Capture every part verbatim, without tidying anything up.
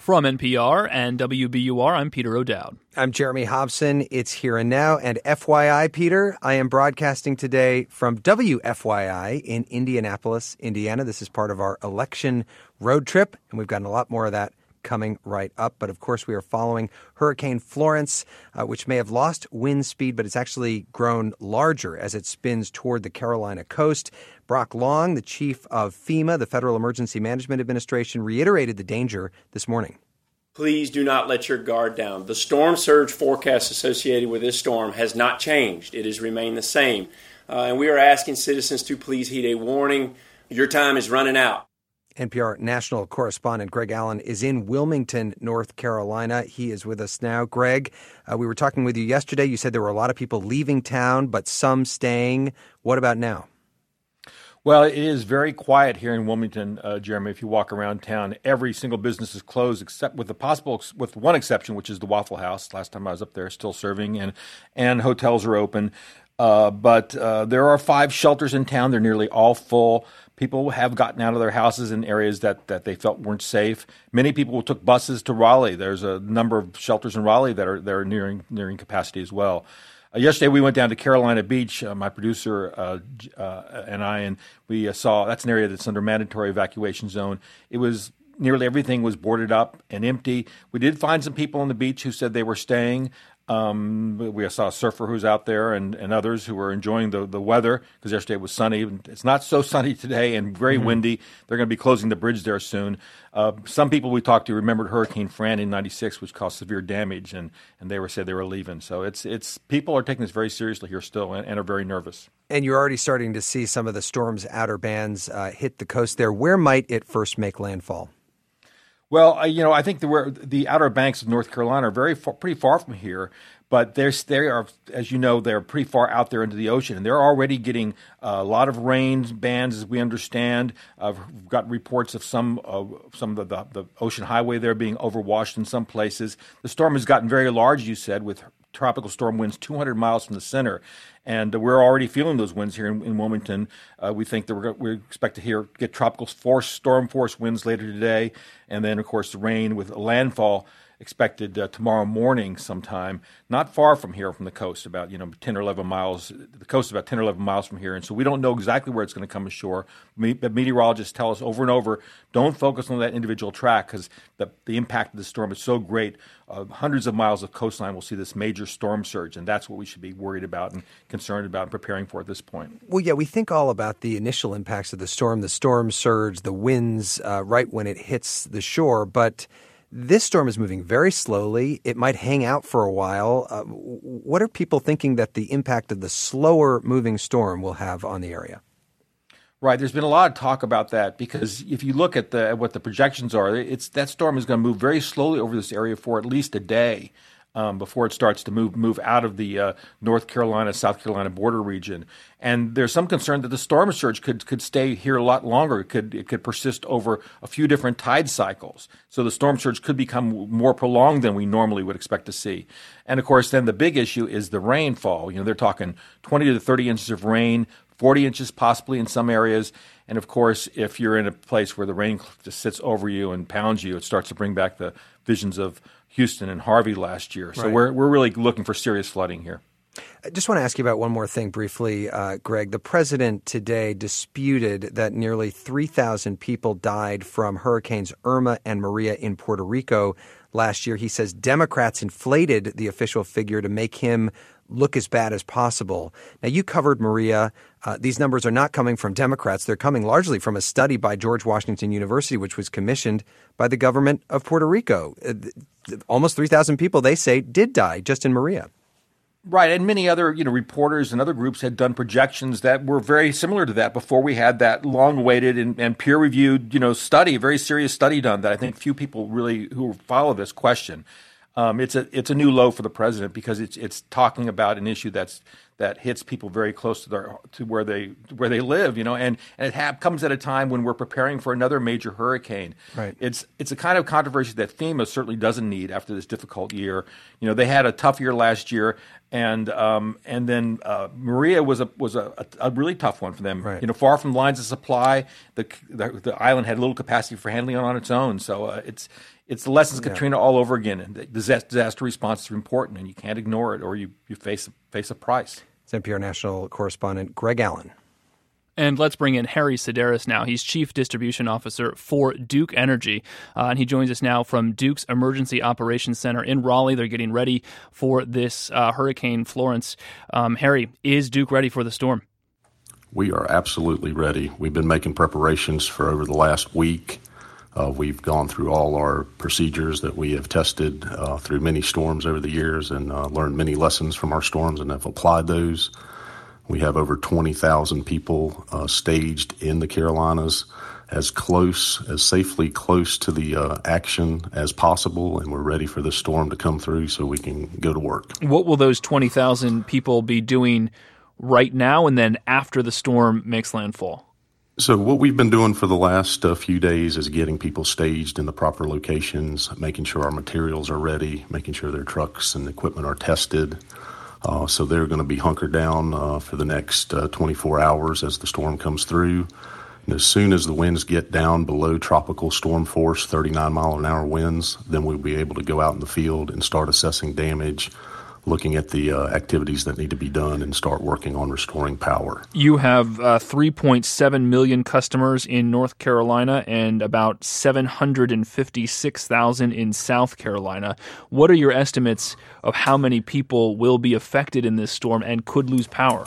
From N P R and W B U R, I'm Peter O'Dowd. I'm Jeremy Hobson. It's Here and Now. And F Y I, Peter, I am broadcasting today from W F Y I in Indianapolis, Indiana. This is part of our election road trip, and we've got a lot more of that coming right up. But of course, we are following Hurricane Florence, uh, which may have lost wind speed, but it's actually grown larger as it spins toward the Carolina coast. Brock Long, the chief of FEMA, the Federal Emergency Management Administration, reiterated the danger this morning. Please do not let your guard down. The storm surge forecast associated with this storm has not changed. It has remained the same. Uh, and we are asking citizens to please heed a warning. Your time is running out. N P R national correspondent Greg Allen is in Wilmington, North Carolina. He is with us now. Greg, uh, we were talking with you yesterday. You said there were a lot of people leaving town, but some staying. What about now? Well, it is very quiet here in Wilmington, uh, Jeremy. If you walk around town, every single business is closed, except with the possible, with one exception, which is the Waffle House. Last time I was up there, still serving, and and hotels are open. Uh, but uh, there are five shelters in town. They're nearly all full. People have gotten out of their houses in areas that, that they felt weren't safe. Many people took buses to Raleigh. There's a number of shelters in Raleigh that are that are nearing nearing capacity as well. Uh, yesterday, we went down to Carolina Beach, uh, my producer uh, uh, and I, and we uh, saw that's an area that's under mandatory evacuation zone. It was nearly everything was boarded up and empty. We did find some people on the beach who said they were staying. Um, we saw a surfer who's out there and, and others who were enjoying the, the weather because yesterday it was sunny. It's not so sunny today and very mm-hmm. windy. They're going to be closing the bridge there soon. Uh, some people we talked to remembered Hurricane Fran in ninety-six, which caused severe damage, and, and they were said they were leaving. So it's it's people are taking this very seriously here still and, and are very nervous. And you're already starting to see some of the storm's outer bands uh, hit the coast there. Where might it first make landfall? Well, uh, you know, I think the, where, the outer banks of North Carolina are very far, pretty far from here, but they're, they are, as you know, they're pretty far out there into the ocean, and they're already getting a lot of rain bands, as we understand. Uh, we've got reports of some uh, some of the, the ocean highway there being overwashed in some places. The storm has gotten very large, you said, with tropical storm winds two hundred miles from the center. And we're already feeling those winds here in, in Wilmington. Uh, we think that we're, we expect to hear get tropical force, storm force winds later today. And then, of course, the rain with landfall expected uh, tomorrow morning sometime, not far from here from the coast, about, you know, ten or eleven miles. The coast is about ten or eleven miles from here. And so we don't know exactly where it's going to come ashore. Me- but meteorologists tell us over and over, don't focus on that individual track because the, the impact of the storm is so great. Uh, hundreds of miles of coastline will see this major storm surge, and that's what we should be worried about and concerned about and preparing for at this point. Well, yeah, we think all about the initial impacts of the storm, the storm surge, the winds uh, right when it hits the shore, but this storm is moving very slowly. It might hang out for a while. Uh, what are people thinking that the impact of the slower moving storm will have on the area? Right. There's been a lot of talk about that because if you look at the at what the projections are, it's that storm is going to move very slowly over this area for at least a day um, before it starts to move move out of the uh, North Carolina, South Carolina border region. And there's some concern that the storm surge could could stay here a lot longer. It could it could persist over a few different tide cycles. So the storm surge could become more prolonged than we normally would expect to see. And of course, then the big issue is the rainfall. You know, they're talking twenty to thirty inches of rain, forty inches possibly in some areas. And of course, if you're in a place where the rain just sits over you and pounds you, it starts to bring back the visions of Houston and Harvey last year. So right. we're we're really looking for serious flooding here. I just want to ask you about one more thing briefly, uh, Greg. The president today disputed that nearly three thousand people died from Hurricanes Irma and Maria in Puerto Rico last year. He says Democrats inflated the official figure to make him look as bad as possible. Now, you covered Maria. Uh, these numbers are not coming from Democrats. They're coming largely from a study by George Washington University, which was commissioned by the government of Puerto Rico. Uh, almost three thousand people, they say, did die just in Maria. Right, and many other, you know, reporters and other groups had done projections that were very similar to that before we had that long-awaited and, and peer-reviewed, you know, study, a very serious study done that I think few people really who follow this question. Um, it's a it's a new low for the president because it's it's talking about an issue that's that hits people very close to their to where they where they live, you know, and and it ha- comes at a time when we're preparing for another major hurricane. Right. It's it's a kind of controversy that FEMA certainly doesn't need after this difficult year. You know, they had a tough year last year, and um, and then uh, Maria was a was a, a really tough one for them. Right. You know, far from lines of supply, the the, the island had little capacity for handling it on its own. So uh, it's. It's the lessons Yeah. Katrina all over again. And disaster response is important, and you can't ignore it, or you, you face face a price. It's N P R national correspondent Greg Allen. And let's bring in Harry Sedaris now. He's Chief Distribution Officer for Duke Energy, uh, and he joins us now from Duke's Emergency Operations Center in Raleigh. They're getting ready for this uh, Hurricane Florence. Um, Harry, is Duke ready for the storm? We are absolutely ready. We've been making preparations for over the last week. Uh, we've gone through all our procedures that we have tested uh, through many storms over the years and uh, learned many lessons from our storms and have applied those. We have over twenty thousand people uh, staged in the Carolinas as close, as safely close to the uh, action as possible, and we're ready for the storm to come through so we can go to work. What will those twenty thousand people be doing right now and then after the storm makes landfall? So what we've been doing for the last uh, few days is getting people staged in the proper locations, making sure our materials are ready, making sure their trucks and equipment are tested. Uh, so they're going to be hunkered down uh, for the next uh, twenty-four hours as the storm comes through. And as soon as the winds get down below tropical storm force, thirty-nine mile an hour winds, then we'll be able to go out in the field and start assessing damage, looking at the uh, activities that need to be done, and start working on restoring power. You have uh, three point seven million customers in North Carolina and about seven hundred fifty-six thousand in South Carolina. What are your estimates of how many people will be affected in this storm and could lose power?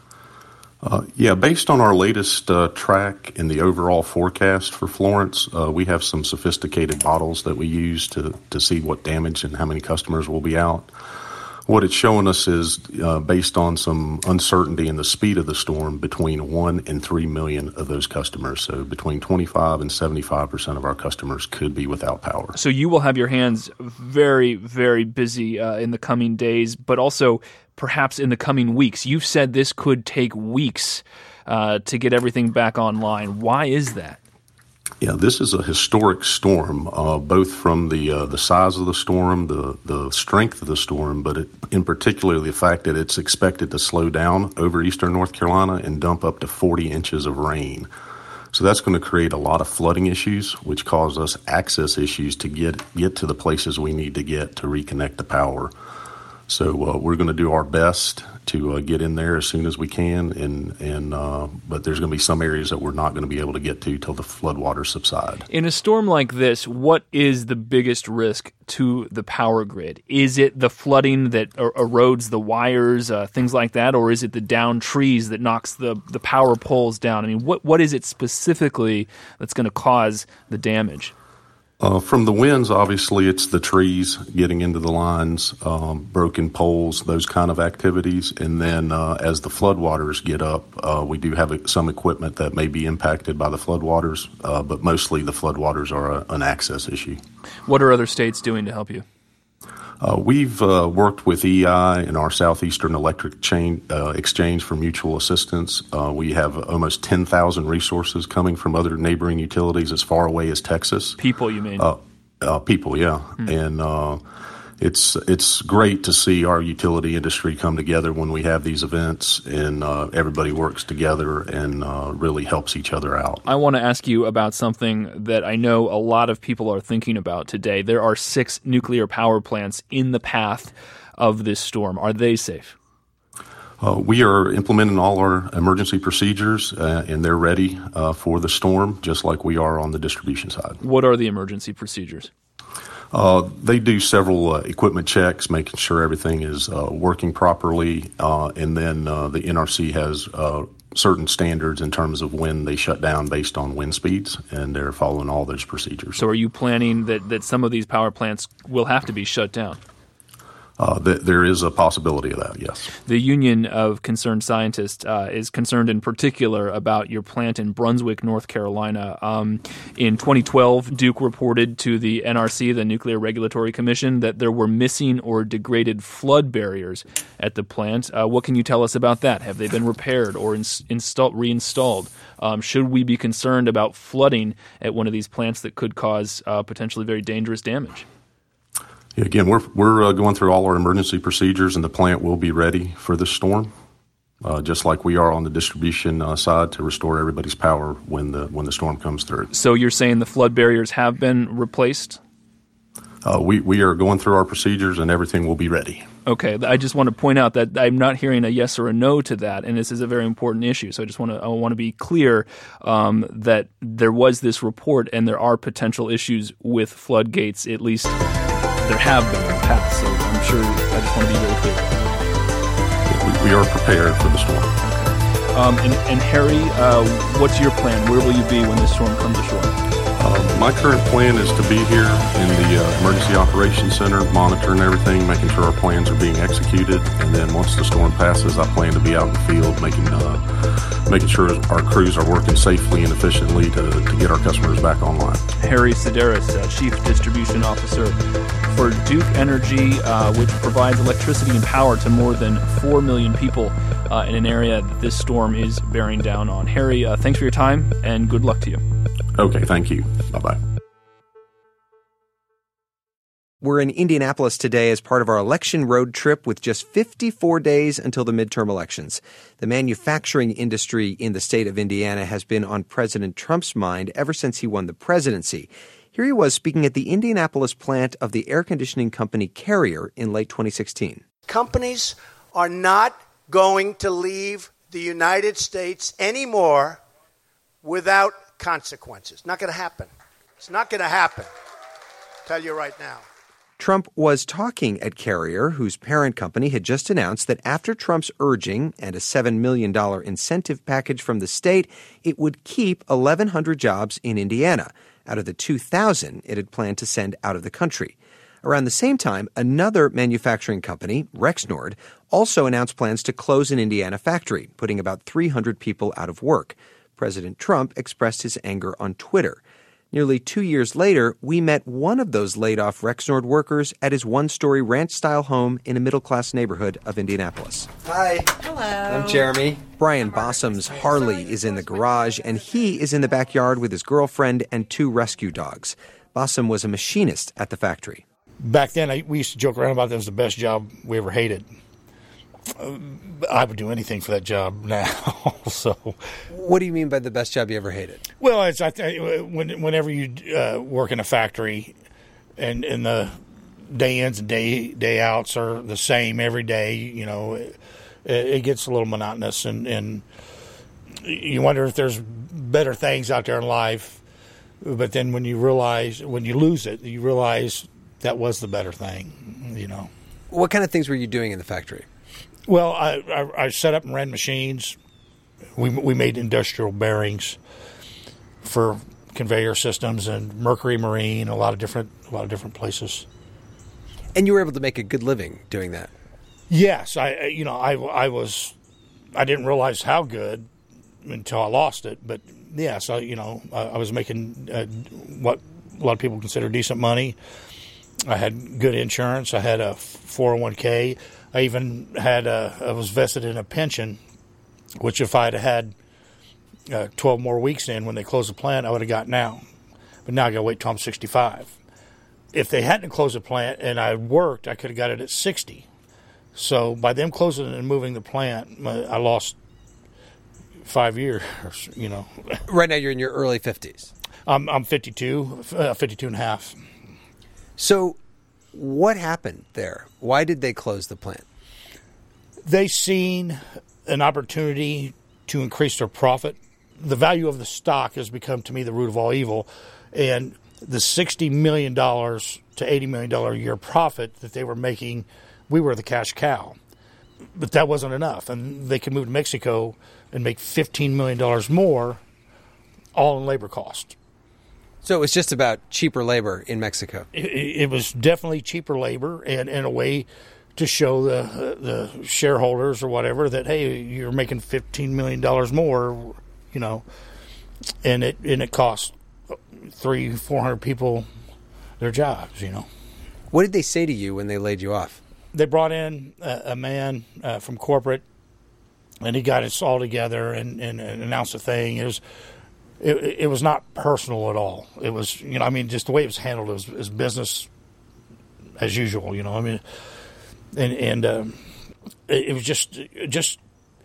Uh, yeah, based on our latest uh, track in the overall forecast for Florence, uh, we have some sophisticated models that we use to, to see what damage and how many customers will be out. What it's showing us is, uh, based on some uncertainty in the speed of the storm, between one and three million of those customers. So between twenty-five and seventy-five percent of our customers could be without power. So you will have your hands very, very busy uh, in the coming days, but also perhaps in the coming weeks. You've said this could take weeks uh, to get everything back online. Why is that? Yeah, this is a historic storm, uh, both from the uh, the size of the storm, the the strength of the storm, but it, in particular the fact that it's expected to slow down over eastern North Carolina and dump up to forty inches of rain. So that's going to create a lot of flooding issues, which cause us access issues to get get to the places we need to get to reconnect the power. So uh, we're going to do our best to uh, get in there as soon as we can, and and uh, but there's going to be some areas that we're not going to be able to get to till the floodwaters subside. In a storm like this, what is the biggest risk to the power grid? Is it the flooding that er- erodes the wires, uh, things like that, or is it the downed trees that knocks the, the power poles down? I mean, what what is it specifically that's going to cause the damage? Uh, from the winds, obviously, it's the trees getting into the lines, um, broken poles, those kind of activities. And then uh, as the floodwaters get up, uh, we do have some equipment that may be impacted by the floodwaters, uh, but mostly the floodwaters are a, an access issue. What are other states doing to help you? Uh, we've uh, worked with E I and our Southeastern Electric Chain, uh, Exchange for mutual assistance. Uh, we have almost ten thousand resources coming from other neighboring utilities as far away as Texas. People, you mean? Uh, uh, people, yeah. Hmm. And uh, it's it's great to see our utility industry come together when we have these events, and uh, everybody works together and uh, really helps each other out. I want to ask you about something that I know a lot of people are thinking about today. There are six nuclear power plants in the path of this storm. Are they safe? Uh, we are implementing all our emergency procedures, uh, and they're ready uh, for the storm, just like we are on the distribution side. What are the emergency procedures? Uh, they do several uh, equipment checks, making sure everything is uh, working properly, uh, and then uh, the N R C has uh, certain standards in terms of when they shut down based on wind speeds, and they're following all those procedures. So are you planning that, that some of these power plants will have to be shut down? Uh, th- there is a possibility of that, yes. The Union of Concerned Scientists uh, is concerned in particular about your plant in Brunswick, North Carolina. Um, in twenty twelve, Duke reported to the N R C, the Nuclear Regulatory Commission, that there were missing or degraded flood barriers at the plant. Uh, what can you tell us about that? Have they been repaired or ins- installed, reinstalled? Um, should we be concerned about flooding at one of these plants that could cause uh, potentially very dangerous damage? Yeah, again, we're we're uh, going through all our emergency procedures, and the plant will be ready for this storm, uh, just like we are on the distribution uh, side to restore everybody's power when the when the storm comes through. So you're saying the flood barriers have been replaced? uh, we, we are going through our procedures and everything will be ready. Okay, I just want to point out that I'm not hearing a yes or a no to that, and this is a very important issue. So I just want to I want to be clear um, that there was this report, and there are potential issues with floodgates. At least there have been in the past. So I'm sure I just want to be very clear. We, we are prepared for the storm. Okay. Um, and, and Harry, uh, what's your plan? Where will you be when this storm comes ashore? Uh, my current plan is to be here in the uh, Emergency Operations Center, monitoring everything, making sure our plans are being executed, and then once the storm passes, I plan to be out in the field, making uh, making sure our crews are working safely and efficiently to, to get our customers back online. Harry Sideris, uh, Chief Distribution Officer for Duke Energy, uh, which provides electricity and power to more than four million people uh, in an area that this storm is bearing down on. Harry, uh, thanks for your time, and good luck to you. Okay, thank you. Bye-bye. We're in Indianapolis today as part of our election road trip with just fifty-four days until the midterm elections. The manufacturing industry in the state of Indiana has been on President Trump's mind ever since he won the presidency. Here he was speaking at the Indianapolis plant of the air conditioning company Carrier in late twenty sixteen. Companies are not going to leave the United States anymore without consequences. Not going to happen. It's not going to happen. I'll tell you right now. Trump was talking at Carrier, whose parent company had just announced that after Trump's urging and a seven million dollars incentive package from the state, it would keep eleven hundred jobs in Indiana out of the two thousand it had planned to send out of the country. Around the same time, another manufacturing company, Rexnord, also announced plans to close an Indiana factory, putting about three hundred people out of work. President Trump expressed his anger on Twitter. Nearly two years later, we met one of those laid-off Rexnord workers at his one-story ranch-style home in a middle-class neighborhood of Indianapolis. Hi. Hello. I'm Jeremy. Brian Bossum's Harley is in the garage, and he is in the backyard with his girlfriend and two rescue dogs. Bossum was a machinist at the factory. Back then, I, we used to joke around about that was the best job we ever hated. Uh, I would do anything for that job now. So, what do you mean by the best job you ever hated? Well, it's I th- when, whenever you uh, work in a factory, and and the day ins and day day outs are the same every day. You know, it, it gets a little monotonous, and, and you wonder if there's better things out there in life. But then when you realize when you lose it, you realize that was the better thing. You know, what kind of things were you doing in the factory? Well, I, I, I set up and ran machines. We we made industrial bearings for conveyor systems and Mercury Marine, a lot of different a lot of different places. And you were able to make a good living doing that. Yes, I you know I, I was I didn't realize how good until I lost it. But yes, I, you know I, I was making uh, what a lot of people consider decent money. I had good insurance. I had a four oh one k. I even had a, I was vested in a pension, which if I had had uh, twelve more weeks in when they closed the plant, I would have got now. But now I got to wait till I'm sixty-five. If they hadn't closed the plant and I worked, I could have got it at sixty. So by them closing and moving the plant, I lost five years, you know. Right now you're in your early fifties. I'm, I'm fifty-two, uh, fifty-two and a half. So what happened there? Why did they close the plant? They seen an opportunity to increase their profit. The value of the stock has become, to me, the root of all evil. And the sixty million dollars to eighty million dollars a year profit that they were making, we were the cash cow. But that wasn't enough. And they could move to Mexico and make fifteen million dollars more, all in labor cost. So it was just about cheaper labor in Mexico. It, it was definitely cheaper labor, and, and a way to show the the shareholders or whatever that, hey, you're making fifteen million dollars more, you know, and it and it cost three, four hundred people their jobs, you know. What did they say to you when they laid you off? They brought in a, a man uh, from corporate, and he got us all together and, and, and announced a thing. It was. It, it was not personal at all. It was, you know, I mean, just the way it was handled was, was business as usual, you know. I mean, and and um, it, it was just just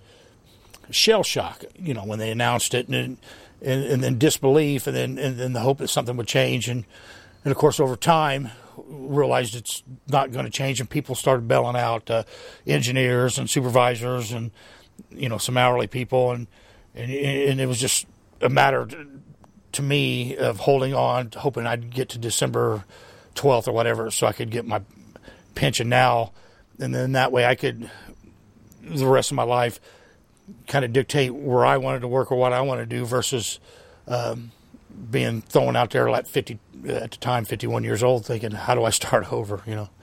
shell shock, you know, when they announced it, and and, and then disbelief, and then and then the hope that something would change, and and of course over time realized it's not going to change, and people started bailing out uh, engineers and supervisors and, you know, some hourly people, and and, and it was just a matter to, to me of holding on, hoping I'd get to December twelfth or whatever so I could get my pension now, and then that way I could, the rest of my life, kind of dictate where I wanted to work or what I want to do versus um, being thrown out there like fifty at the time, fifty-one years old, thinking, how do I start over, you know?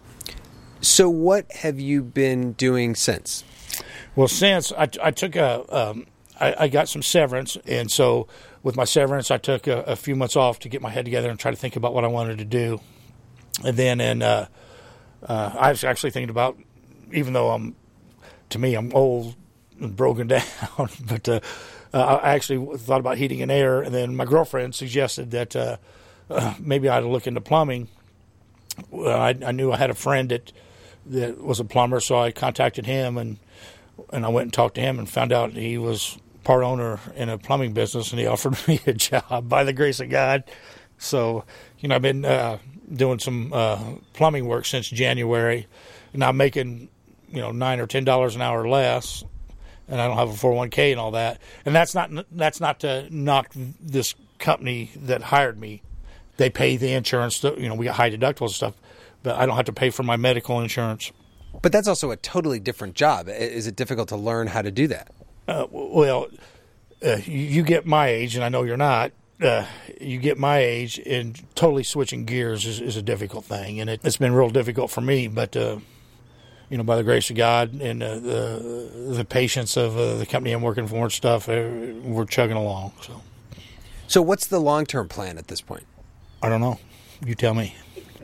So what have you been doing since? Well, since I, I took a, um, I, I got some severance, and so with my severance, I took a, a few months off to get my head together and try to think about what I wanted to do. And then, and uh, uh, I was actually thinking about, even though I'm, to me, I'm old and broken down, but uh, uh, I actually thought about heating and air, and then my girlfriend suggested that uh, uh, maybe I ought to look into plumbing. Well, I, I knew I had a friend that that was a plumber, so I contacted him, and and I went and talked to him and found out he was part owner in a plumbing business, and he offered me a job by the grace of God. So, you know, I've been uh, doing some uh, plumbing work since January, and I'm making, you know, nine or ten dollars an hour less, and I don't have a four oh one k and all that. And that's not that's not to knock this company that hired me. They pay the insurance. You know, we got high deductibles and stuff, but I don't have to pay for my medical insurance. But that's also a totally different job. Is it difficult to learn how to do that? Uh, well, uh, you, you get my age, and I know you're not. Uh, you get my age, and totally switching gears is, is a difficult thing, and it, it's been real difficult for me. But uh, you know, by the grace of God and uh, the the patience of uh, the company I'm working for and stuff, uh, we're chugging along. So, so what's the long term plan at this point? I don't know. You tell me.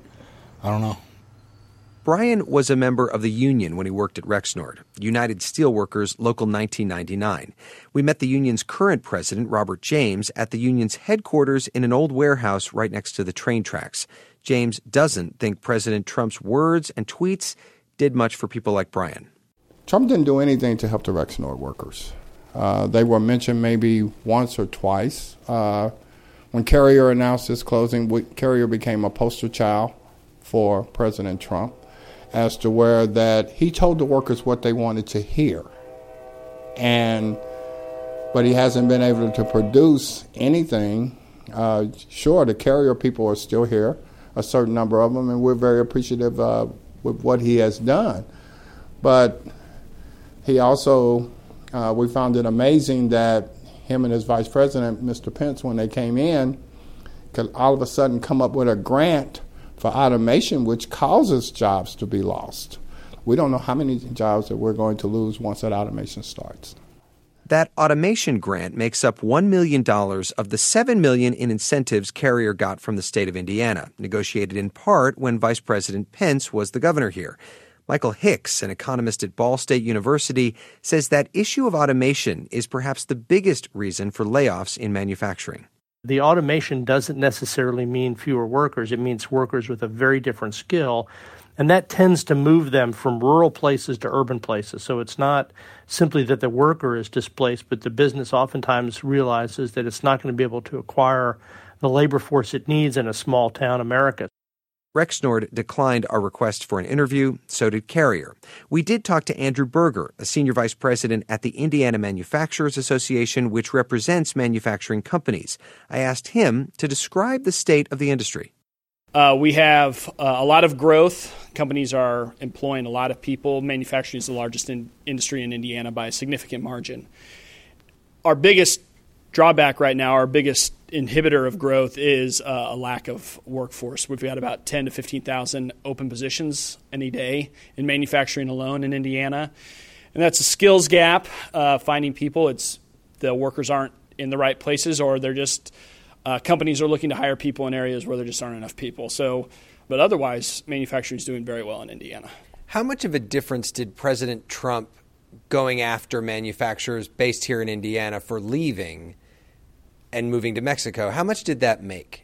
I don't know. Brian was a member of the union when he worked at Rexnord, United Steelworkers Local nineteen ninety-nine. We met the union's current president, Robert James, at the union's headquarters in an old warehouse right next to the train tracks. James doesn't think President Trump's words and tweets did much for people like Brian. Trump didn't do anything to help the Rexnord workers. Uh, they were mentioned maybe once or twice. Uh, when Carrier announced its closing, Carrier became a poster child for President Trump, as to where that he told the workers what they wanted to hear. And but he hasn't been able to produce anything. Uh, sure, the Carrier people are still here, a certain number of them, and we're very appreciative uh, with what he has done. But he also, uh, we found it amazing that him and his vice president, Mister Pence, when they came in, could all of a sudden come up with a grant for automation, which causes jobs to be lost. We don't know how many jobs that we're going to lose once that automation starts. That automation grant makes up one million dollars of the seven million dollars in incentives Carrier got from the state of Indiana, negotiated in part when Vice President Pence was the governor here. Michael Hicks, an economist at Ball State University, says that issue of automation is perhaps the biggest reason for layoffs in manufacturing. The automation doesn't necessarily mean fewer workers. It means workers with a very different skill, and that tends to move them from rural places to urban places. So it's not simply that the worker is displaced, but the business oftentimes realizes that it's not going to be able to acquire the labor force it needs in a small town America. Rexnord declined our request for an interview, so did Carrier. We did talk to Andrew Berger, a senior vice president at the Indiana Manufacturers Association, which represents manufacturing companies. I asked him to describe the state of the industry. Uh, we have uh, a lot of growth. Companies are employing a lot of people. Manufacturing is the largest in industry in Indiana by a significant margin. Our biggest drawback right now, our biggest inhibitor of growth is uh, a lack of workforce. We've got about ten to fifteen thousand open positions any day in manufacturing alone in Indiana. And that's a skills gap, uh, finding people. It's the workers aren't in the right places, or they're just uh, companies are looking to hire people in areas where there just aren't enough people. So, but otherwise, manufacturing is doing very well in Indiana. How much of a difference did President Trump going after manufacturers based here in Indiana for leaving and moving to Mexico, how much did that make?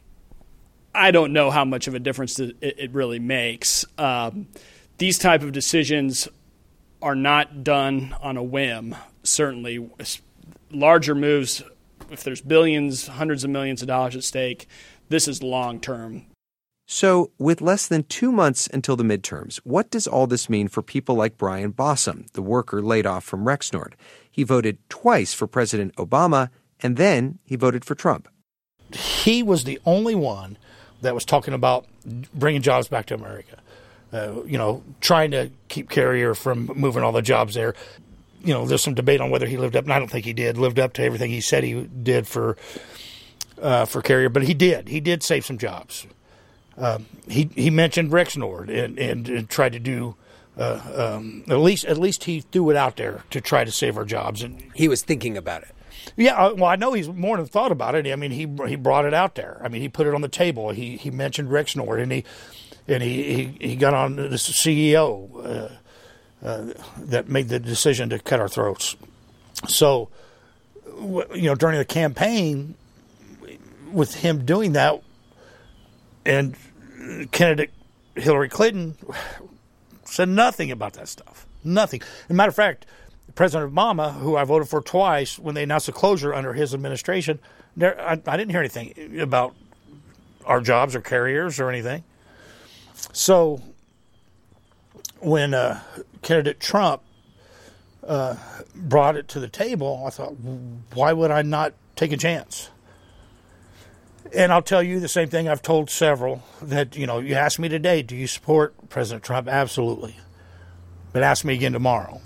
I don't know how much of a difference it, it really makes. Um, these type of decisions are not done on a whim, certainly. Larger moves, if there's billions, hundreds of millions of dollars at stake, this is long-term. So, with less than two months until the midterms, what does all this mean for people like Brian Bossum, the worker laid off from Rexnord? He voted twice for President Obama, and then he voted for Trump. He was the only one that was talking about bringing jobs back to America. Uh, you know, trying to keep Carrier from moving all the jobs there. You know, there's some debate on whether he lived up, and I don't think he did, lived up to everything he said he did for uh, for Carrier, but he did. He did save some jobs. Um, he he mentioned Rexnord and, and, and tried to do uh, um, at least at least he threw it out there to try to save our jobs. And he was thinking about it. Yeah, well, I know he's more than thought about it. I mean, he he brought it out there. I mean, he put it on the table. He he mentioned Rexnord, and he and he, he, he got on the C E O uh, uh, that made the decision to cut our throats. So, you know, during the campaign, with him doing that, and candidate Hillary Clinton said nothing about that stuff. Nothing. As a matter of fact, President Obama, who I voted for twice, when they announced the closure under his administration, there, I, I didn't hear anything about our jobs or Carriers or anything. So when uh, candidate Trump uh, brought it to the table, I thought, why would I not take a chance? And I'll tell you the same thing I've told several, that, you know, you asked me today, do you support President Trump? Absolutely. But ask me again tomorrow.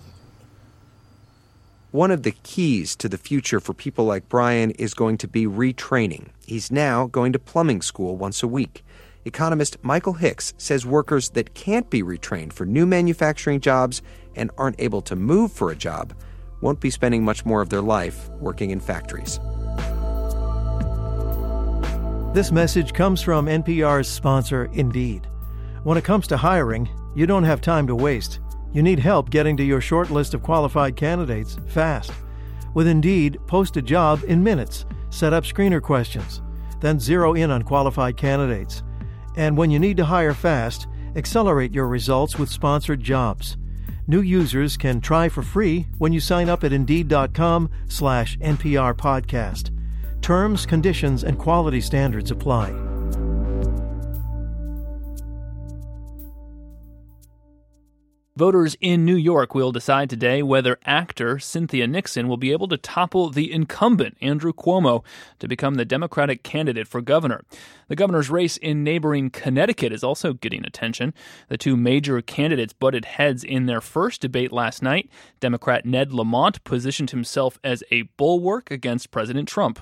One of the keys to the future for people like Brian is going to be retraining. He's now going to plumbing school once a week. Economist Michael Hicks says workers that can't be retrained for new manufacturing jobs and aren't able to move for a job won't be spending much more of their life working in factories. This message comes from N P R's sponsor, Indeed. When it comes to hiring, you don't have time to waste. You need help getting to your short list of qualified candidates fast. With Indeed, post a job in minutes, set up screener questions, then zero in on qualified candidates. And when you need to hire fast, accelerate your results with sponsored jobs. New users can try for free when you sign up at Indeed.com slash NPR podcast. Terms, conditions, and quality standards apply. Voters in New York will decide today whether actor Cynthia Nixon will be able to topple the incumbent Andrew Cuomo to become the Democratic candidate for governor. The governor's race in neighboring Connecticut is also getting attention. The two major candidates butted heads in their first debate last night. Democrat Ned Lamont positioned himself as a bulwark against President Trump.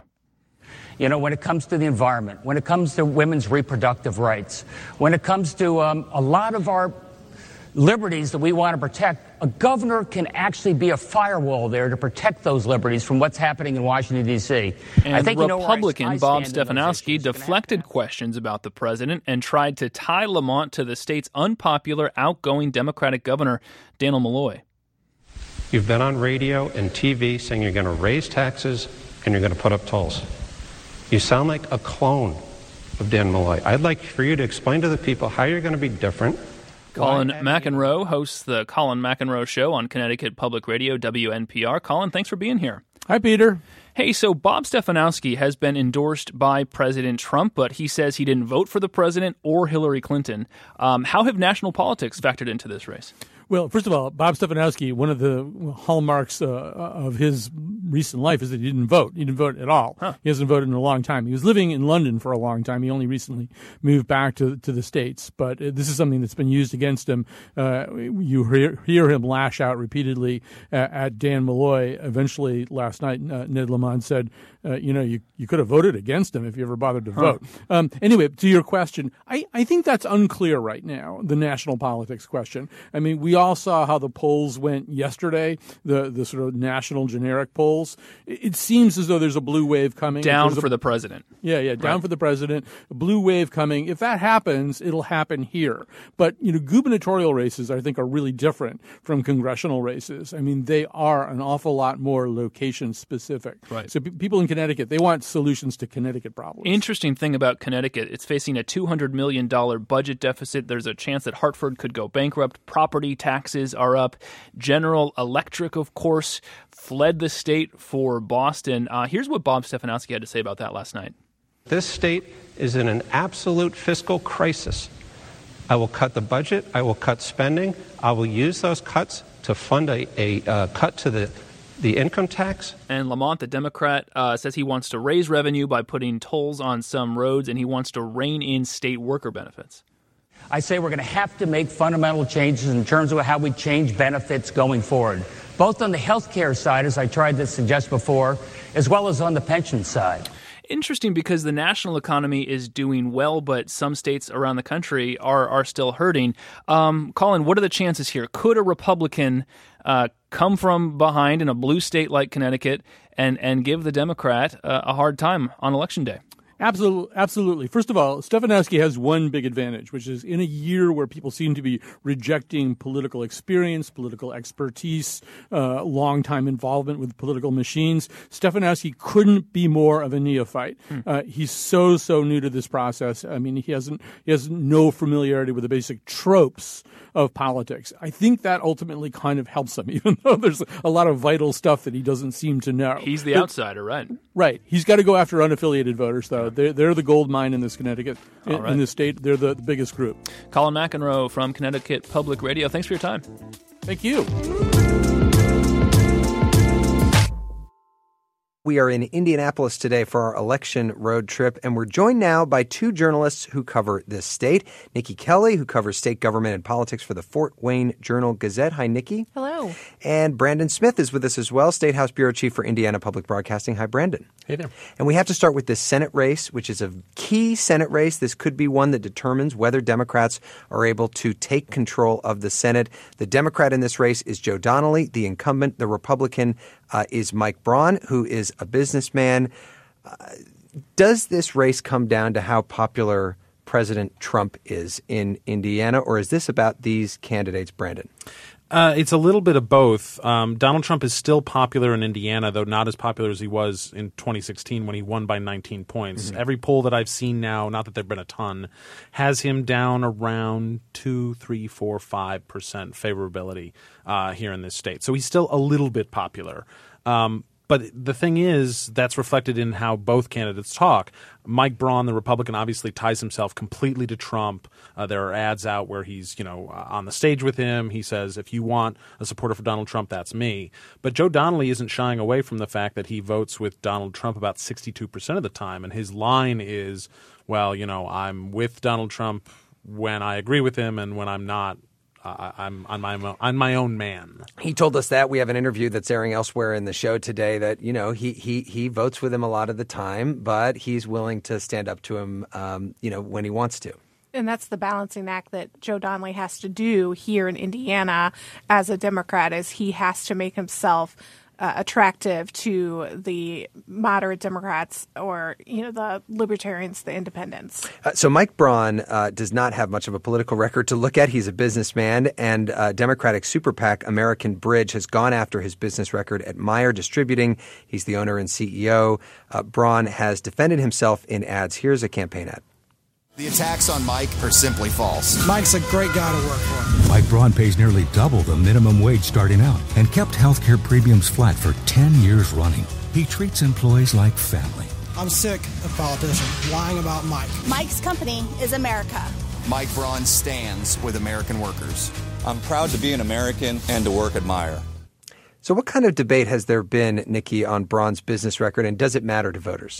You know, when it comes to the environment, when it comes to women's reproductive rights, when it comes to um, a lot of our liberties that we want to protect, a governor can actually be a firewall there to protect those liberties from what's happening in Washington, D C And I think Republican you know Bob Stefanowski deflected questions about the president and tried to tie Lamont to the state's unpopular outgoing Democratic governor, Dannel Malloy. You've been on radio and T V saying you're going to raise taxes and you're going to put up tolls. You sound like a clone of Dan Malloy. I'd like for you to explain to the people how you're going to be different. Colin McEnroe hosts the Colin McEnroe Show on Connecticut Public Radio, W N P R. Colin, thanks for being here. Hi, Peter. Hey, so Bob Stefanowski has been endorsed by President Trump, but he says he didn't vote for the president or Hillary Clinton. Um, how have national politics factored into this race? Well, first of all, Bob Stefanowski, one of the hallmarks uh, of his recent life is that he didn't vote. He didn't vote at all. Huh. He hasn't voted in a long time. He was living in London for a long time. He only recently moved back to to the States. But uh, this is something that's been used against him. Uh, you hear, hear him lash out repeatedly at, at Dan Malloy. Eventually, last night, uh, Ned Lamont said, uh, you know, you, you could have voted against him if you ever bothered to huh. vote. Um, anyway, to your question, I, I think that's unclear right now, the national politics question. I mean, we all saw how the polls went yesterday, the the sort of national generic polls. It, it seems as though there's a blue wave coming. Down a, for the president. Yeah, yeah, down right. for the president. A blue wave coming. If that happens, it'll happen here. But, you know, gubernatorial races, I think, are really different from congressional races. I mean, they are an awful lot more location specific. Right. So p- people in Connecticut, they want solutions to Connecticut problems. Interesting thing about Connecticut, it's facing a two hundred million dollars budget deficit. There's a chance that Hartford could go bankrupt. Property taxes are up. General Electric, of course, fled the state for Boston. Uh, here's what Bob Stefanowski had to say about that last night. This state is in an absolute fiscal crisis. I will cut the budget. I will cut spending. I will use those cuts to fund a, a uh, cut to the the income tax. And Lamont, the Democrat, uh, says he wants to raise revenue by putting tolls on some roads, and he wants to rein in state worker benefits. I say we're going to have to make fundamental changes in terms of how we change benefits going forward, both on the health care side, as I tried to suggest before, as well as on the pension side. Interesting, because the national economy is doing well, but some states around the country are are still hurting. Um, Colin, what are the chances here? Could a Republican uh, come from behind in a blue state like Connecticut and, and give the Democrat uh, a hard time on Election Day? Absolutely. Absolutely. First of all, Stefanowski has one big advantage, which is in a year where people seem to be rejecting political experience, political expertise, uh, long-time involvement with political machines, Stefanowski couldn't be more of a neophyte. Hmm. Uh, he's so, so new to this process. I mean, he hasn't, he has no familiarity with the basic tropes of politics. I think that ultimately kind of helps him, even though there's a lot of vital stuff that he doesn't seem to know. He's the but, outsider, right? Right. He's got to go after unaffiliated voters, though. They're, they're the gold mine in this Connecticut, in, right. in this state. They're the, the biggest group. Colin McEnroe from Connecticut Public Radio. Thanks for your time. Thank you. We are in Indianapolis today for our election road trip, and we're joined now by two journalists who cover this state. Nikki Kelly, who covers state government and politics for the Fort Wayne Journal-Gazette. Hi, Nikki. Hello. And Brandon Smith is with us as well, State House Bureau Chief for Indiana Public Broadcasting. Hi, Brandon. Hey there. And we have to start with this Senate race, which is a key Senate race. This could be one that determines whether Democrats are able to take control of the Senate. The Democrat in this race is Joe Donnelly. The incumbent, the Republican, uh, is Mike Braun, who is a businessman. Uh, does this race come down to how popular President Trump is in Indiana, or is this about these candidates, Brandon? Uh, it's a little bit of both. Um, Donald Trump is still popular in Indiana, though not as popular as he was in twenty sixteen when he won by nineteen points. Mm-hmm. Every poll that I've seen now, not that there have been a ton, has him down around two, three, four, five percent favorability uh, here in this state. So he's still a little bit popular. Um, But the thing is, that's reflected in how both candidates talk. Mike Braun, the Republican, obviously ties himself completely to Trump. Uh, there are ads out where he's, you know, on the stage with him. He says, if you want a supporter for Donald Trump, that's me. But Joe Donnelly isn't shying away from the fact that he votes with Donald Trump about sixty-two percent of the time. And his line is, well, you know, I'm with Donald Trump when I agree with him, and when I'm not, Uh, I'm on my on my own man. He told us that. We have an interview that's airing elsewhere in the show today that, you know, he he he votes with him a lot of the time, but he's willing to stand up to him, um, you know, when he wants to. And that's the balancing act that Joe Donnelly has to do here in Indiana as a Democrat, is he has to make himself Uh, attractive to the moderate Democrats, or, you know, the libertarians, the independents. Uh, so Mike Braun uh, does not have much of a political record to look at. He's a businessman, and uh, Democratic super PAC American Bridge has gone after his business record at Meyer Distributing. He's the owner and C E O. Uh, Braun has defended himself in ads. Here's a campaign ad. The attacks on Mike are simply false. Mike's a great guy to work for. Mike Braun pays nearly double the minimum wage starting out and kept healthcare premiums flat for ten years running. He treats employees like family. I'm sick of politicians lying about Mike. Mike's company is America. Mike Braun stands with American workers. I'm proud to be an American and to work at Meyer. So what kind of debate has there been, Nikki, on Braun's business record, and does it matter to voters?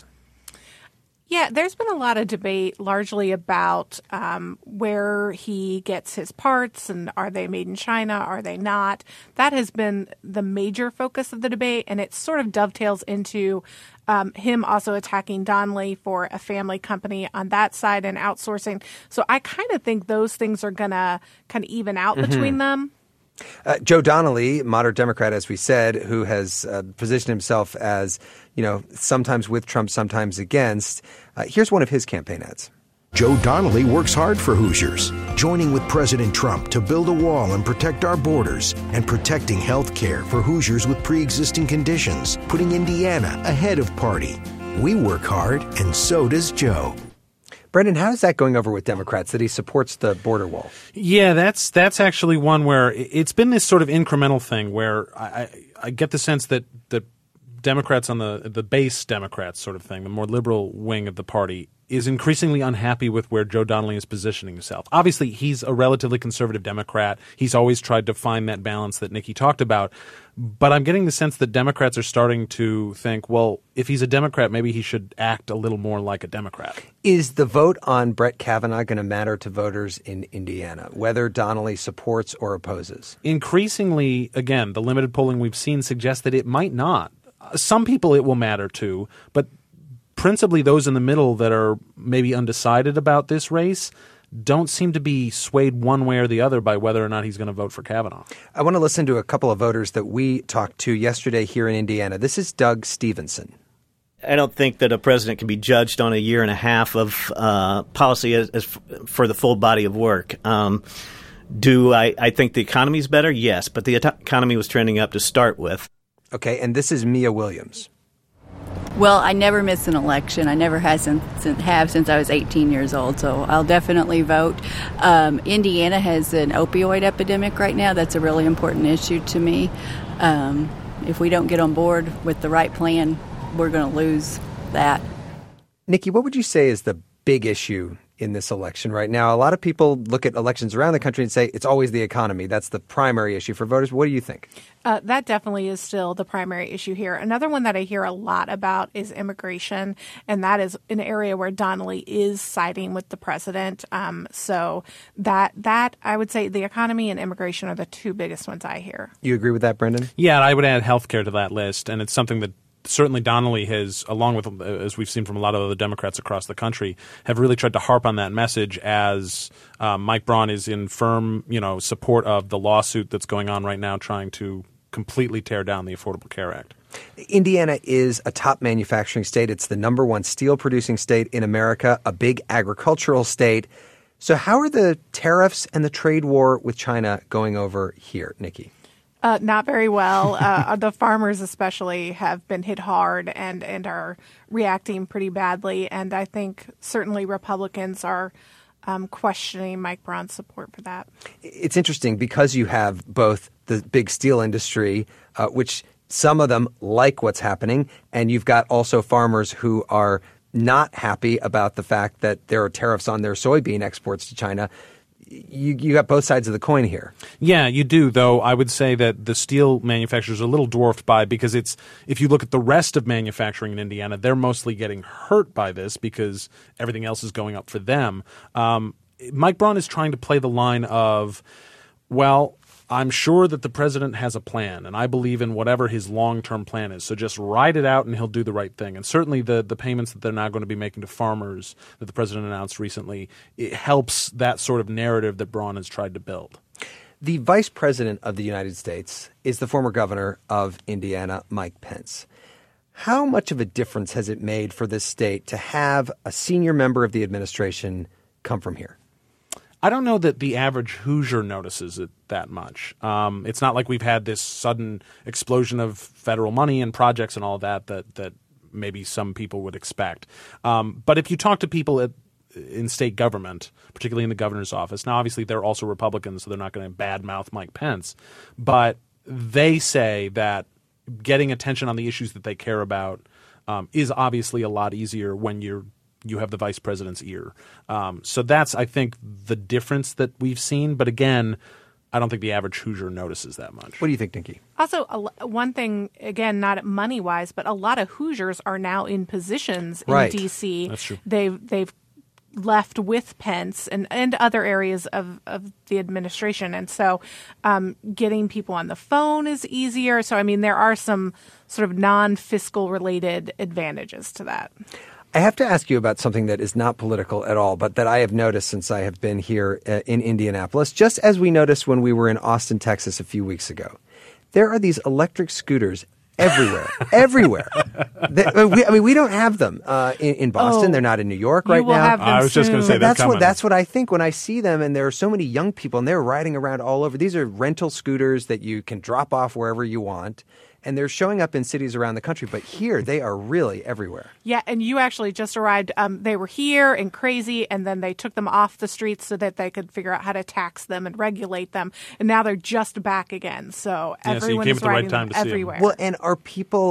Yeah, there's been a lot of debate largely about um, where he gets his parts, and are they made in China, are they not? That has been the major focus of the debate, and it sort of dovetails into um, him also attacking Donnelly for a family company on that side and outsourcing. So I kind of think those things are going to kind of even out mm-hmm. between them. Uh, Joe Donnelly, moderate Democrat, as we said, who has uh, positioned himself as, you know, sometimes with Trump, sometimes against. Uh, here's one of his campaign ads. Joe Donnelly works hard for Hoosiers, joining with President Trump to build a wall and protect our borders, and protecting health care for Hoosiers with pre-existing conditions, putting Indiana ahead of party. We work hard, and so does Joe. Brendan, how is that going over with Democrats, that he supports the border wall? Yeah, that's that's actually one where it's been this sort of incremental thing where I, I, I get the sense that, that Democrats on the the base Democrats sort of thing, the more liberal wing of the party, is increasingly unhappy with where Joe Donnelly is positioning himself. Obviously, he's a relatively conservative Democrat. He's always tried to find that balance that Nikki talked about. But I'm getting the sense that Democrats are starting to think, well, if he's a Democrat, maybe he should act a little more like a Democrat. Is the vote on Brett Kavanaugh going to matter to voters in Indiana, whether Donnelly supports or opposes? Increasingly, again, the limited polling we've seen suggests that it might not. Some people it will matter to, but principally those in the middle that are maybe undecided about this race don't seem to be swayed one way or the other by whether or not he's going to vote for Kavanaugh. I want to listen to a couple of voters that we talked to yesterday here in Indiana. This is Doug Stevenson. I don't think that a president can be judged on a year and a half of uh, policy as, as f- for the full body of work. Um, do I, I think the economy is better? Yes, but the economy was trending up to start with. Okay, and this is Mia Williams. Well, I never miss an election. I never have since, have since I was eighteen years old, so I'll definitely vote. Um, Indiana has an opioid epidemic right now. That's a really important issue to me. Um, if we don't get on board with the right plan, we're going to lose that. Nikki, what would you say is the big issue in this election right now? A lot of people look at elections around the country and say it's always the economy. That's the primary issue for voters. What do you think? Uh, that definitely is still the primary issue here. Another one that I hear a lot about is immigration, and that is an area where Donnelly is siding with the president. Um, so that, that I would say the economy and immigration are the two biggest ones I hear. You agree with that, Brendan? Yeah, I would add healthcare to that list, and it's something that certainly Donnelly has, along with, as we've seen from a lot of other Democrats across the country, have really tried to harp on that message as um, Mike Braun is in firm, you know, support of the lawsuit that's going on right now trying to completely tear down the Affordable Care Act. Indiana is a top manufacturing state. It's the number one steel-producing state in America, a big agricultural state. So how are the tariffs and the trade war with China going over here, Nikki? Uh, not very well. Uh, the farmers especially have been hit hard and, and are reacting pretty badly. And I think certainly Republicans are um, questioning Mike Braun's support for that. It's interesting because you have both the big steel industry, uh, which some of them like what's happening, and you've got also farmers who are not happy about the fact that there are tariffs on their soybean exports to China. You, you got both sides of the coin here. Yeah, you do, though I would say that the steel manufacturers are a little dwarfed by, because it's, if you look at the rest of manufacturing in Indiana, they're mostly getting hurt by this because everything else is going up for them. Um, Mike Braun is trying to play the line of, well, I'm sure that the president has a plan, and I believe in whatever his long-term plan is. So just ride it out, and he'll do the right thing. And certainly the, the payments that they're now going to be making to farmers that the president announced recently, it helps that sort of narrative that Braun has tried to build. The vice president of the United States is the former governor of Indiana, Mike Pence. How much of a difference has it made for this state to have a senior member of the administration come from here? I don't know that the average Hoosier notices it that much. Um, it's not like we've had this sudden explosion of federal money and projects and all that that, that maybe some people would expect. Um, but if you talk to people at, in state government, particularly in the governor's office, now obviously they're also Republicans, so they're not going to badmouth Mike Pence, but they say that getting attention on the issues that they care about um, is obviously a lot easier when you're you have the vice president's ear. Um, so that's, I think, the difference that we've seen. But again, I don't think the average Hoosier notices that much. What do you think, Nikki? Also, one thing, again, not money-wise, but a lot of Hoosiers are now in positions in right. D C. That's true. They've, they've left with Pence and, and other areas of, of the administration. And so um, getting people on the phone is easier. So, I mean, there are some sort of non-fiscal related advantages to that. I have to ask you about something that is not political at all, but that I have noticed since I have been here uh, in Indianapolis, just as we noticed when we were in Austin, Texas a few weeks ago. There are these electric scooters everywhere, everywhere. They, we, I mean, we don't have them uh, in, in Boston. Oh, They're not in New York you right will now. have them I was just going to soon. say that's coming. what that's what I think when I see them, and there are so many young people, and they're riding around all over. These are rental scooters that you can drop off wherever you want. And they're showing up in cities around the country, but here they are really everywhere. Yeah, and you actually just arrived. Um, they were here and crazy, and then they took them off the streets so that they could figure out how to tax them and regulate them. And now they're just back again. So Yeah, so you everyone came is at the right riding time them to see 'em. everywhere. Well, and are people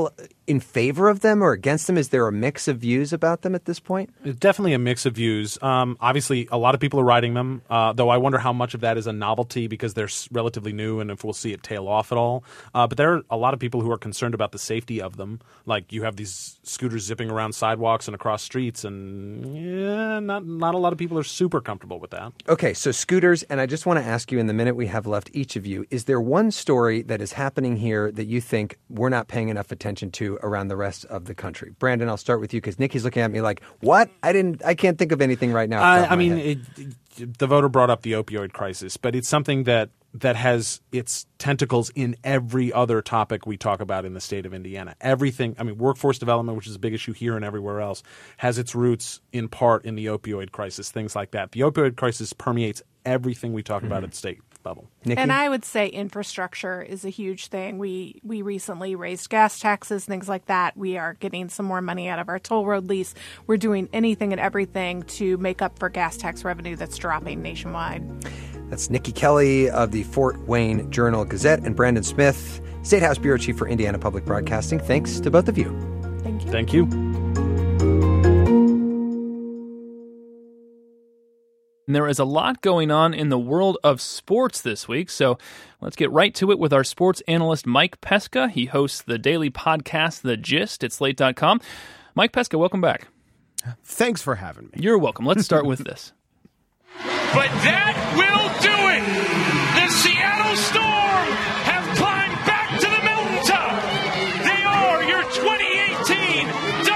in favor of them or against them? Is there a mix of views about them at this point? It's definitely a mix of views. Um, obviously, a lot of people are riding them, uh, though I wonder how much of that is a novelty because they're relatively new and if we'll see it tail off at all. Uh, but there are a lot of people who are concerned about the safety of them. Like you have these scooters zipping around sidewalks and across streets, and yeah, not, not a lot of people are super comfortable with that. Okay, so scooters, and I just want to ask you in the minute we have left, each of you, is there one story that is happening here that you think we're not paying enough attention to around the rest of the country? Brandon, I'll start with you because Nikki's looking at me like, what? I didn't. I can't think of anything right now. I, I mean, it, it, the voter brought up the opioid crisis, but it's something that that has its tentacles in every other topic we talk about in the state of Indiana. Everything, I mean, workforce development, which is a big issue here and everywhere else, has its roots in part in the opioid crisis, things like that. The opioid crisis permeates everything we talk mm-hmm. about at the state level. Nikki? And I would say infrastructure is a huge thing. We we recently raised gas taxes, things like that. We are getting some more money out of our toll road lease. We're doing anything and everything to make up for gas tax revenue that's dropping nationwide. That's Nikki Kelly of the Fort Wayne Journal-Gazette and Brandon Smith, State House Bureau Chief for Indiana Public Broadcasting. Thanks to both of you. Thank you. Thank you. And there is a lot going on in the world of sports this week, so let's get right to it with our sports analyst, Mike Pesca. He hosts the daily podcast, The Gist, at slate dot com. Mike Pesca, welcome back. Thanks for having me. You're welcome. Let's start with this. But that will do it. The Seattle Storm have climbed back to the mountaintop. They are your twenty eighteen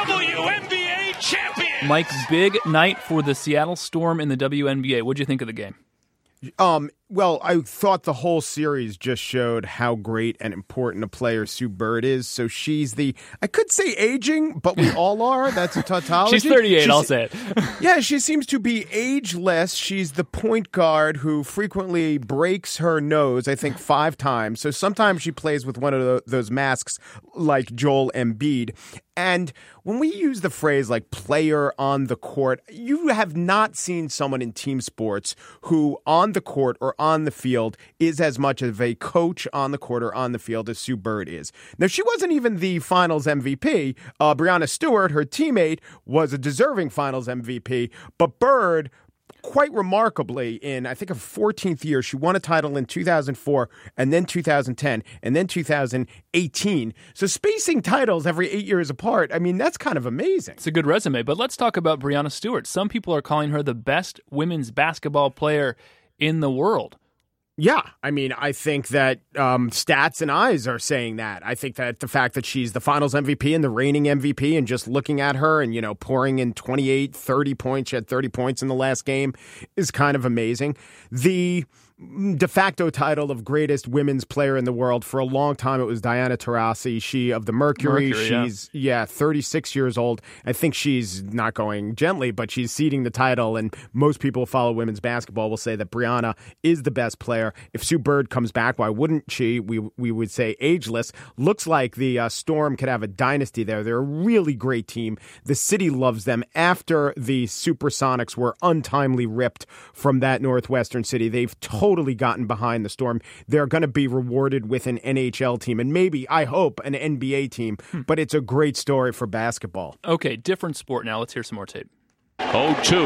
W N B A champions. Mike, big night for the Seattle Storm in the W N B A. What'd you think of the game? Um, well, I thought the whole series just showed how great and important a player Sue Bird is. So she's the, I could say aging, but we all are. That's a tautology. She's thirty-eight, She's, I'll say it. Yeah, she seems to be ageless. She's the point guard who frequently breaks her nose, I think, five times. So sometimes she plays with one of the, those masks like Joel Embiid. And when we use the phrase like player on the court, you have not seen someone in team sports who on the court or on the field is as much of a coach on the court or on the field as Sue Bird is. Now, she wasn't even the finals M V P. Uh, Breanna Stewart, her teammate, was a deserving finals M V P, but Bird, quite remarkably, in I think her fourteenth year, she won a title in two thousand four and then two thousand ten and then two thousand eighteen. So spacing titles every eight years apart, I mean, that's kind of amazing. It's a good resume, but let's talk about Breanna Stewart. Some people are calling her the best women's basketball player in the world. Yeah, I mean, I think that um, stats and eyes are saying that. I think that the fact that she's the finals M V P and the reigning M V P and just looking at her and, you know, pouring in twenty-eight, thirty points, she had thirty points in the last game is kind of amazing. The de facto title of greatest women's player in the world, for a long time it was Diana Taurasi, she of the Mercury. Mercury she's, yeah. yeah, thirty-six years old. I think she's not going gently, but she's ceding the title, and most people who follow women's basketball will say that Breanna is the best player. If Sue Bird comes back, why wouldn't she? We we would say ageless. Looks like the uh, Storm could have a dynasty there. They're a really great team. The city loves them. After the Supersonics were untimely ripped from that Northwestern city, they've totally Totally gotten behind the Storm. They're going to be rewarded with an N H L team and maybe, I hope, an N B A team. Hmm. But it's a great story for basketball. Okay, different sport now. Let's hear some more tape. oh two.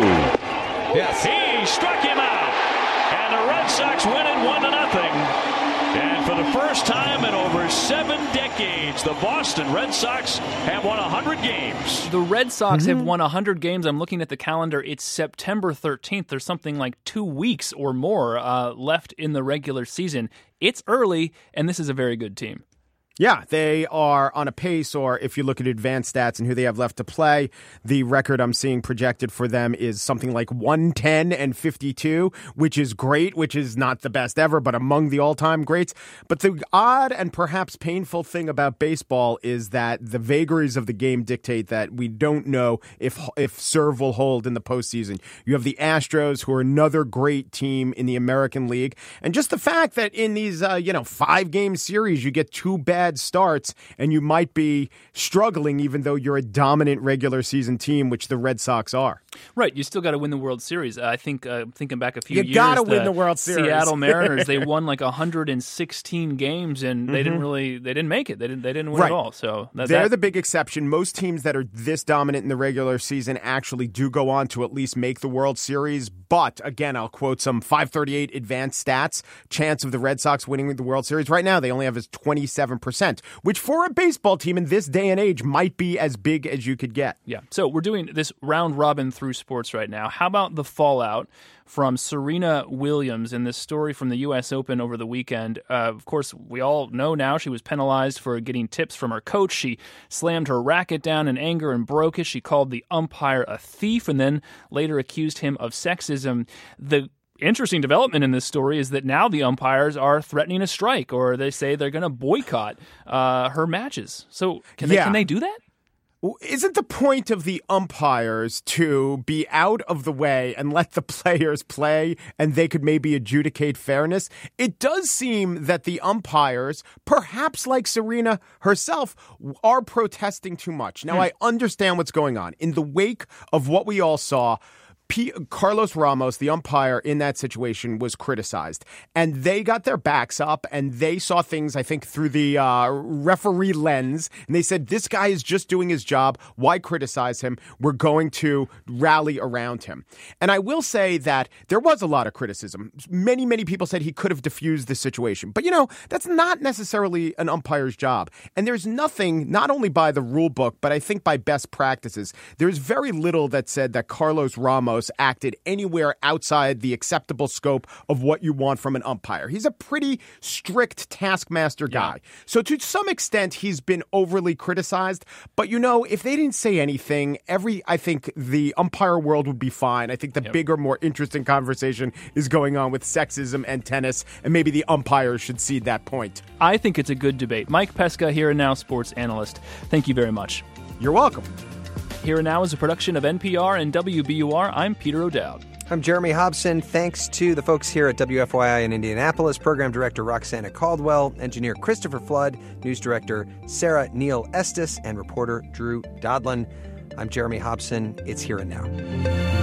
Yes. He struck him out. And the Red Sox win it one to nothing. And for the first time in over seven decades, the Boston Red Sox have won one hundred games. The Red Sox mm-hmm. have won one hundred games. I'm looking at the calendar. It's September thirteenth. There's something like two weeks or more uh, left in the regular season. It's early, and this is a very good team. Yeah, they are on a pace, or if you look at advanced stats and who they have left to play, the record I'm seeing projected for them is something like one ten and fifty-two, which is great, which is not the best ever, but among the all-time greats. But the odd and perhaps painful thing about baseball is that the vagaries of the game dictate that we don't know if if serve will hold in the postseason. You have the Astros, who are another great team in the American League, and just the fact that in these uh, you know five-game series you get two bad bad starts, and you might be struggling even though you're a dominant regular season team, which the Red Sox are. Right. You still got to win the World Series. I think, uh, thinking back a few you years, you got to win the World Series. Seattle Mariners, they won like one hundred sixteen games, and they mm-hmm. didn't really, they didn't make it. They didn't, they didn't win right. at all. So that, They're that, the big exception. Most teams that are this dominant in the regular season actually do go on to at least make the World Series. But again, I'll quote some five thirty-eight advanced stats. Chance of the Red Sox winning the World Series right now, they only have is twenty-seven percent, which for a baseball team in this day and age might be as big as you could get. Yeah. So we're doing this round robin through sports right now. How about the fallout from Serena Williams in this story from the U S Open over the weekend? Uh, of course, we all know now she was penalized for getting tips from her coach. She slammed her racket down in anger and broke it. She called the umpire a thief and then later accused him of sexism. The interesting development in this story is that now the umpires are threatening a strike, or they say they're going to boycott uh, her matches. So can they, yeah. can they do that? Isn't the point of the umpires to be out of the way and let the players play and they could maybe adjudicate fairness? It does seem that the umpires, perhaps like Serena herself, are protesting too much. Now, hmm. I understand what's going on. In the wake of what we all saw, P- Carlos Ramos, the umpire in that situation, was criticized. And they got their backs up and they saw things, I think, through the uh, referee lens. And they said, this guy is just doing his job. Why criticize him? We're going to rally around him. And I will say that there was a lot of criticism. Many, many people said he could have diffused the situation. But, you know, that's not necessarily an umpire's job. And there's nothing, not only by the rule book, but I think by best practices, there's very little that said that Carlos Ramos acted anywhere outside the acceptable scope of what you want from an umpire. He's a pretty strict taskmaster guy. Yeah. So to some extent, he's been overly criticized. But, you know, if they didn't say anything, every, I think the umpire world would be fine. I think the yep. bigger, more interesting conversation is going on with sexism and tennis, and maybe the umpires should cede that point. I think it's a good debate. Mike Pesca, Here and Now sports analyst. Thank you very much. You're welcome. Here and Now is a production of N P R and W B U R. I'm Peter O'Dowd. I'm Jeremy Hobson. Thanks to the folks here at W F Y I in Indianapolis, Program Director Roxana Caldwell, Engineer Christopher Flood, News Director Sarah Neal Estes, and reporter Drew Dodlin. I'm Jeremy Hobson. It's Here and Now.